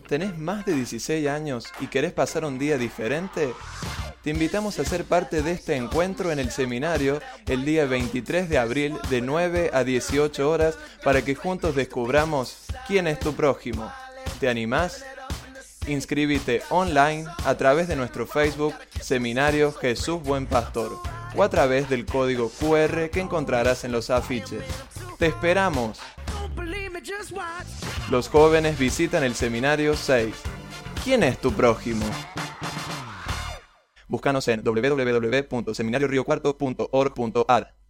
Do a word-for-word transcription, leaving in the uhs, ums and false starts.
¿Tenés más de dieciséis años y querés pasar un día diferente? Te invitamos a ser parte de este encuentro en el seminario el día veintitrés de abril de nueve a dieciocho horas para que juntos descubramos quién es tu prójimo. ¿Te animás? Inscríbete online a través de nuestro Facebook Seminario Jesús Buen Pastor o a través del código cu erre que encontrarás en los afiches. ¡Te esperamos! Los jóvenes visitan el seminario seis. ¿Quién es tu prójimo? Búscanos en doble u doble u doble u punto seminario río cuarto punto org punto a r.